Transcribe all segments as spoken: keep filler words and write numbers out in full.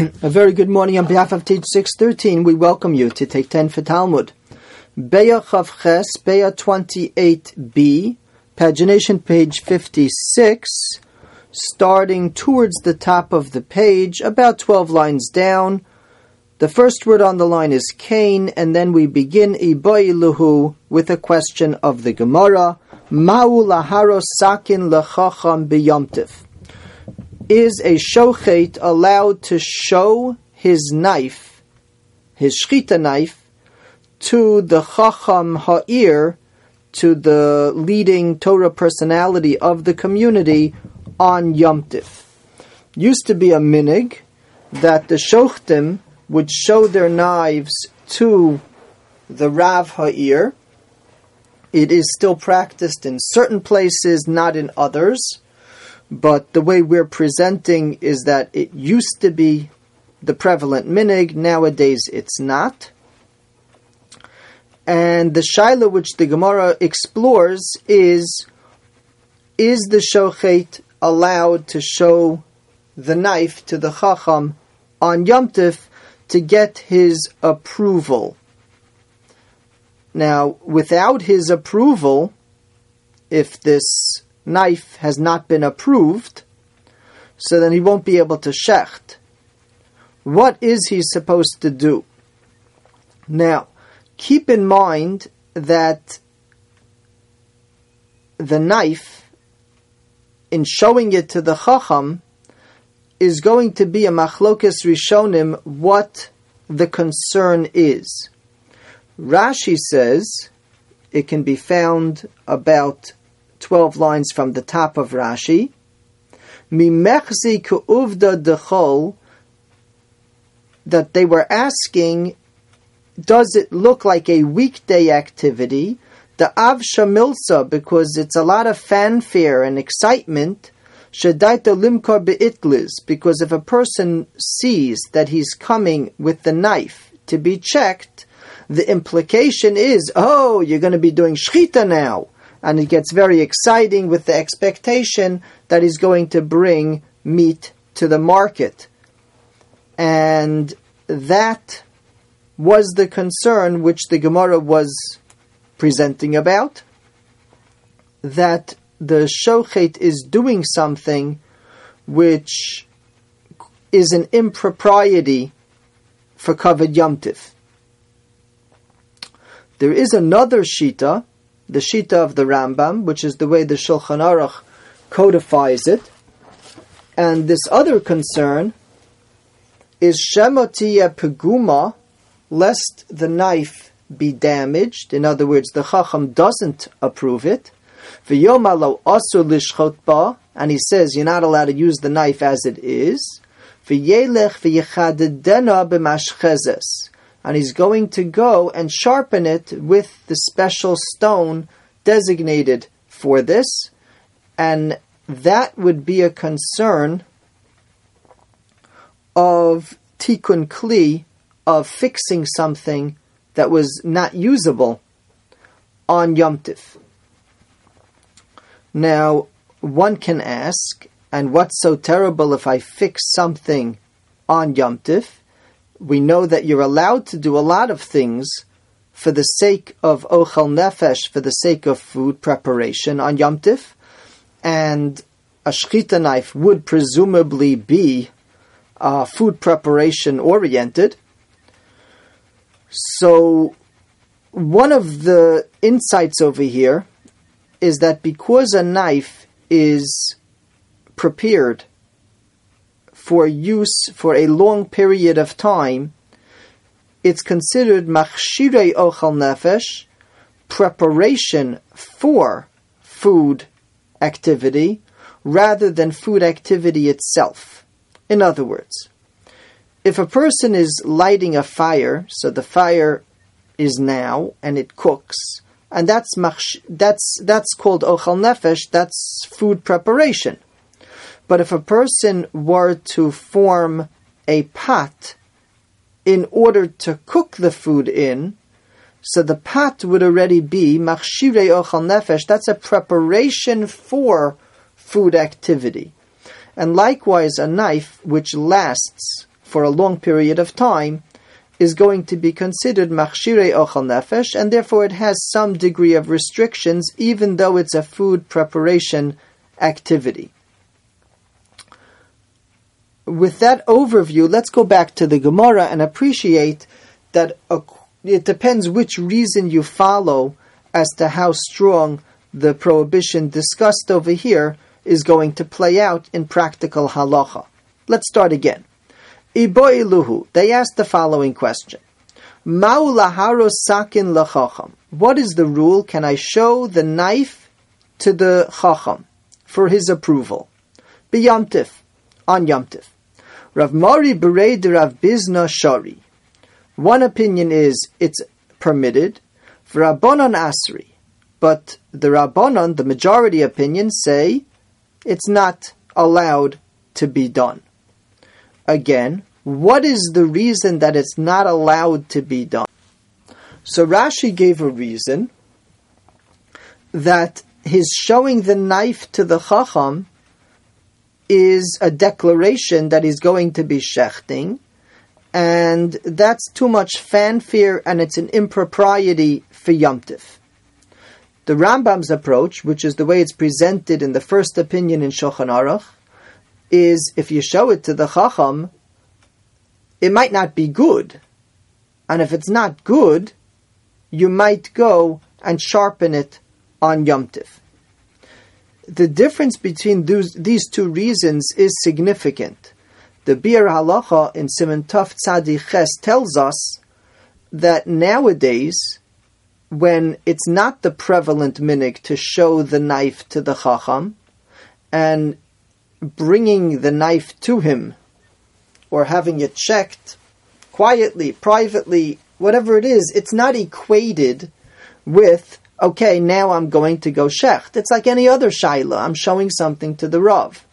A very good morning on behalf of Teach six thirteen. We welcome you to take ten for Talmud. Be'ah Chav Ches, Be'ah twenty-eight b, pagination page fifty-six, starting towards the top of the page, about twelve lines down. The first word on the line is Cain, and then we begin Iboiluhu with a question of the Gemara. Ma'u laharo sakin lechacham b'yomtiv. Is a shochet allowed to show his knife, his shchita knife, to the chacham ha'ir, to the leading Torah personality of the community on Yom Tiv? Used to be a minig that the shochtim would show their knives to the Rav ha'ir. It is still practiced in certain places, not in others. But the way we're presenting is that it used to be the prevalent minig, nowadays it's not. And the shaila which the Gemara explores is, is the shochet allowed to show the knife to the chacham on Yom Tiv to get his approval? Now, without his approval, if this knife has not been approved, so then he won't be able to shecht. What is he supposed to do? Now, keep in mind that the knife, in showing it to the chacham, is going to be a machlokas rishonim what the concern is. Rashi says, it can be found about twelve lines from the top of Rashi, Mimechzi ku'uvda dechol, that they were asking, does it look like a weekday activity? The av shamilsa, because it's a lot of fanfare and excitement, shedaita limkar beitlis, because if a person sees that he's coming with the knife to be checked, the implication is, oh, you're going to be doing shchita now. And it gets very exciting with the expectation that he's going to bring meat to the market. And that was the concern which the Gemara was presenting about, that the shochet is doing something which is an impropriety for Kavod Yom Tiv. There is another shita, the shita of the Rambam, which is the way the Shulchan Aruch codifies it. And this other concern is shemotiya peguma, lest the knife be damaged. In other words, the Chacham doesn't approve it. V'yoma lo asur lishchot ba, and he says you're not allowed to use the knife as it is. V'yelech v'yechadedena b'mashchezes, and he's going to go and sharpen it with the special stone designated for this. And that would be a concern of tikkun kli, of fixing something that was not usable on Yom Tiv. Now, one can ask, and what's so terrible if I fix something on Yom Tiv? We know that you're allowed to do a lot of things for the sake of ochel nefesh, for the sake of food preparation on Yom Tiv, and a shchita knife would presumably be uh, food preparation oriented. So one of the insights over here is that because a knife is prepared for use for a long period of time, it's considered machshirei ochel nefesh, preparation for food activity, rather than food activity itself. In other words, if a person is lighting a fire, so the fire is now, and it cooks, and that's machsh, that's that's called ochel nefesh, that's food preparation. But if a person were to form a pot in order to cook the food in, so the pot would already be machshirei ochel nefesh, that's a preparation for food activity. And likewise, a knife which lasts for a long period of time is going to be considered machshirei ochel nefesh, and therefore it has some degree of restrictions, even though it's a food preparation activity. With that overview, let's go back to the Gemara and appreciate that it depends which reason you follow as to how strong the prohibition discussed over here is going to play out in practical halacha. Let's start again. Iboiluhu, they asked the following question. Ma'u laharos sakin lachacham. What is the rule? Can I show the knife to the chacham for his approval? B'yamtif, on yamtif. Rav Mari berei de Rav Bizna shari. One opinion is it's permitted. V'Rabbanan asri. But the Rabbanan, the majority opinion, say it's not allowed to be done. Again, what is the reason that it's not allowed to be done? So Rashi gave a reason that his showing the knife to the Chacham is a declaration that he's going to be shechting, and that's too much fanfare and it's an impropriety for Yom Tif. The Rambam's approach, which is the way it's presented in the first opinion in Shulchan Aruch, is if you show it to the Chacham, it might not be good. And if it's not good, you might go and sharpen it on Yom Tif. The difference between those, these two reasons is significant. The Bir Halacha in Siman Tov Tzadi Ches tells us that nowadays, when it's not the prevalent minhag to show the knife to the Chacham, and bringing the knife to him, or having it checked quietly, privately, whatever it is, it's not equated with, okay, now I'm going to go shecht. It's like any other shaila. I'm showing something to the Rav.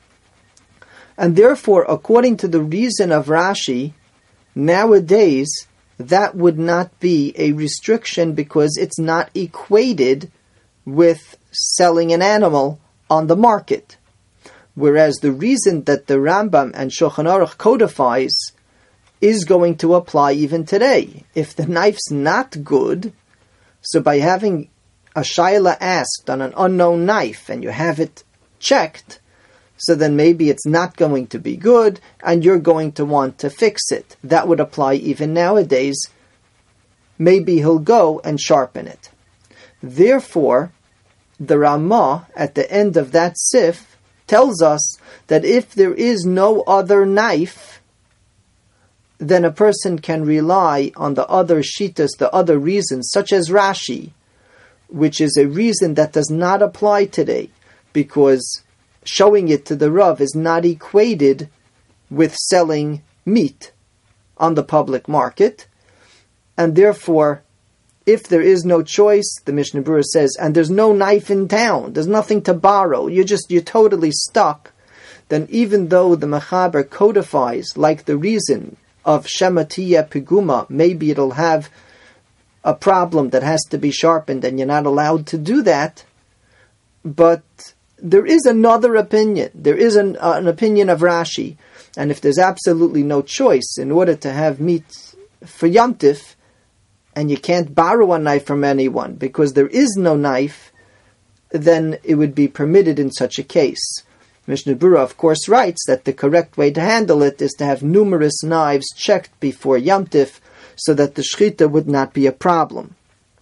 And therefore, according to the reason of Rashi, nowadays, that would not be a restriction because it's not equated with selling an animal on the market. Whereas the reason that the Rambam and Shulchan Aruch codifies is going to apply even today. If the knife's not good, so by having a shaila asked on an unknown knife and you have it checked, so then maybe it's not going to be good and you're going to want to fix it. That would apply even nowadays. Maybe he'll go and sharpen it. Therefore, the Ramah at the end of that sif tells us that if there is no other knife, then a person can rely on the other shitas, the other reasons, such as Rashi, which is a reason that does not apply today, because showing it to the Rav is not equated with selling meat on the public market, and therefore, if there is no choice, the Mishnah Berurah says, and there's no knife in town, there's nothing to borrow, you're just, you're totally stuck, then even though the Mechaber codifies, like the reason of Shematiya Piguma, maybe it'll have a problem that has to be sharpened and you're not allowed to do that, but there is another opinion. There is an, uh, an opinion of Rashi, and if there's absolutely no choice in order to have meat for Yom Tif, and you can't borrow a knife from anyone because there is no knife, then it would be permitted in such a case. Mishnah Berurah, of course, writes that the correct way to handle it is to have numerous knives checked before Yom Tif so that the shechita would not be a problem.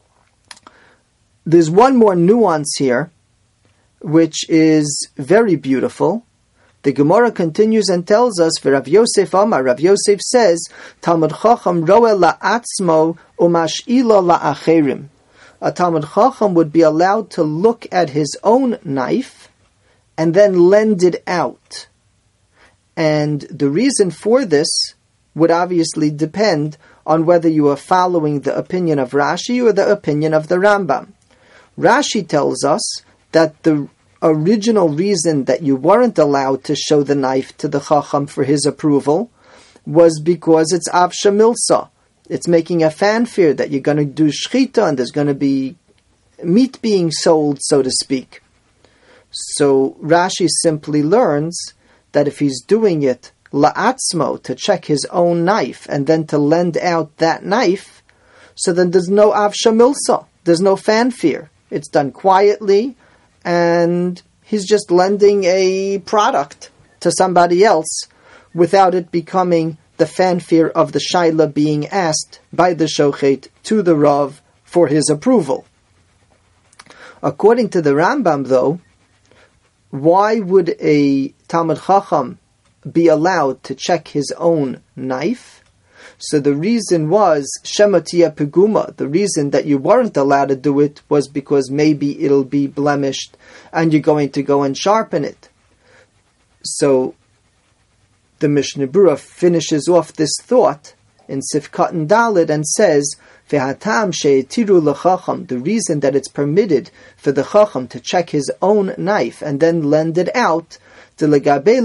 There's one more nuance here, which is very beautiful. The Gemara continues and tells us, Rav Yosef Amar, Rav Yosef says, Talmud Chacham roe la'atzmo umash'ilo la'acherim. A Talmud Chacham would be allowed to look at his own knife and then lend it out. And the reason for this would obviously depend on whether you are following the opinion of Rashi or the opinion of the Rambam. Rashi tells us that the original reason that you weren't allowed to show the knife to the Chacham for his approval was because it's Avsha Milsa. It's making a fanfare that you're going to do shchita and there's going to be meat being sold, so to speak. So Rashi simply learns that if he's doing it la'atzmo, to check his own knife, and then to lend out that knife, so then there's no avsha milsa, there's no fanfare. It's done quietly, and he's just lending a product to somebody else without it becoming the fanfare of the shaila being asked by the shochet to the Rav for his approval. According to the Rambam, though, why would a Talmid Chacham be allowed to check his own knife? So the reason was Shematia Peguma. The reason that you weren't allowed to do it was because maybe it'll be blemished and you're going to go and sharpen it. So the Mishnah Berurah finishes off this thought in Sifkat and Dalet and says, V'hatam she'etiru l'chacham, the reason that it's permitted for the chacham to check his own knife and then lend it out, we're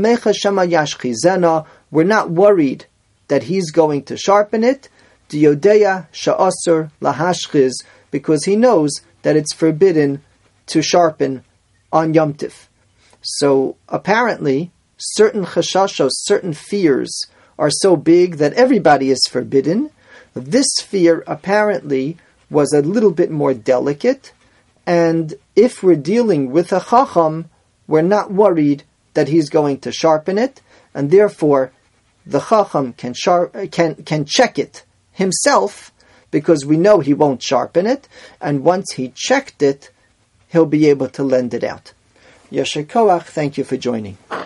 not worried that he's going to sharpen it, diyodeya sha'asur lahashchiz, because he knows that it's forbidden to sharpen on Yom Tif. So apparently, certain chashashos, certain fears are so big that everybody is forbidden. This fear apparently was a little bit more delicate, and if we're dealing with a chacham, we're not worried that he's going to sharpen it, and therefore the chacham can sharp, can can check it himself, because we know he won't sharpen it, and once he checked it, he'll be able to lend it out. Yasher Koach, thank you for joining.